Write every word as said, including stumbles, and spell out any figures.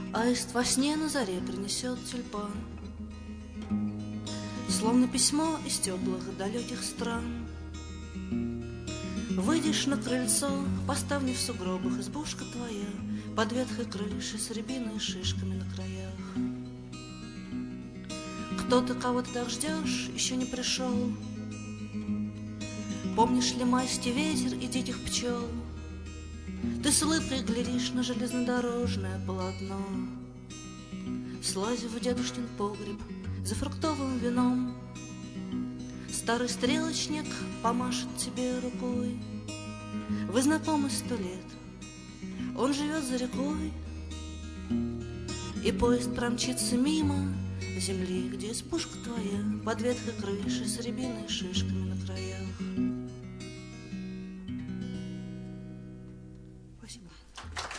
Аист во сне на заре принесет тюльпан, словно письмо из теплых далеких стран. Выйдешь на крыльцо, поставни в сугробах избушка твоя, под ветхой крышей с рябиной и шишками на краях. Кто-то, кого ты так ждешь, еще не пришел. Помнишь ли майский ветер и диких пчел? Ты с улыбкой глядишь на железнодорожное полотно, слазив в дедушкин погреб за фруктовым вином. Старый стрелочник помашет тебе рукой. Вы знакомы сто лет, он живет за рекой, и поезд промчится мимо земли, где избушка твоя, под ветхой крышей с рябиной и шишками на краях. Спасибо.